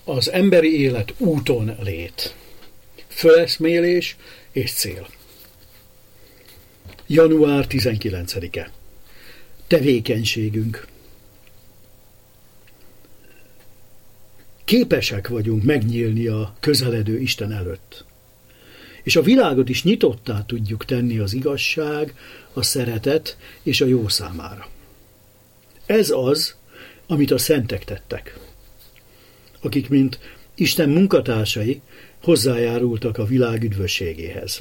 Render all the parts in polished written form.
Az emberi élet úton lét. Föleszmélés és cél. Január 19-e. Tevékenységünk. Képesek vagyunk megnyílni a közeledő Isten előtt. És a világot is nyitottá tudjuk tenni az igazság, a szeretet és a jó számára. Ez az, amit a szentek tettek, akik, mint Isten munkatársai, hozzájárultak a világ üdvösségéhez.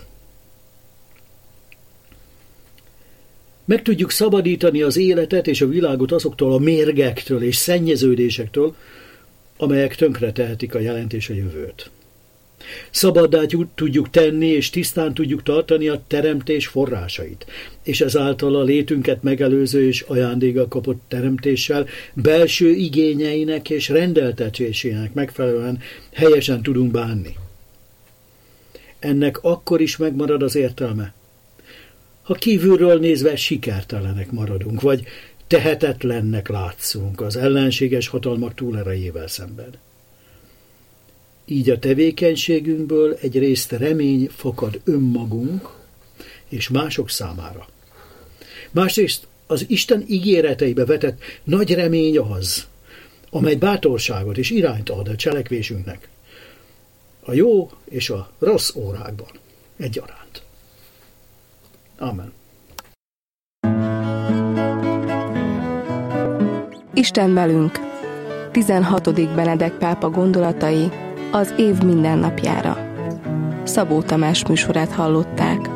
Meg tudjuk szabadítani az életet és a világot azoktól a mérgektől és szennyeződésektől, amelyek tönkretehetik a jelent és a jövőt. Szabaddá tudjuk tenni és tisztán tudjuk tartani a teremtés forrásait, és ezáltal a létünket megelőző és ajándékgal kapott teremtéssel belső igényeinek és rendeltetésének megfelelően helyesen tudunk bánni. Ennek akkor is megmarad az értelme, ha kívülről nézve sikertelenek maradunk, vagy tehetetlennek látszunk az ellenséges hatalmak túlerejével szemben. Így a tevékenységünkből egyrészt remény fakad önmagunk és mások számára. Másrészt az Isten ígéreteibe vetett nagy remény az, amely bátorságot és irányt ad a cselekvésünknek, a jó és a rossz órákban egyaránt. Amen. Isten velünk. 16. Benedek pápa gondolatai az év mindennapjára. Szabó Tamás műsorát hallották.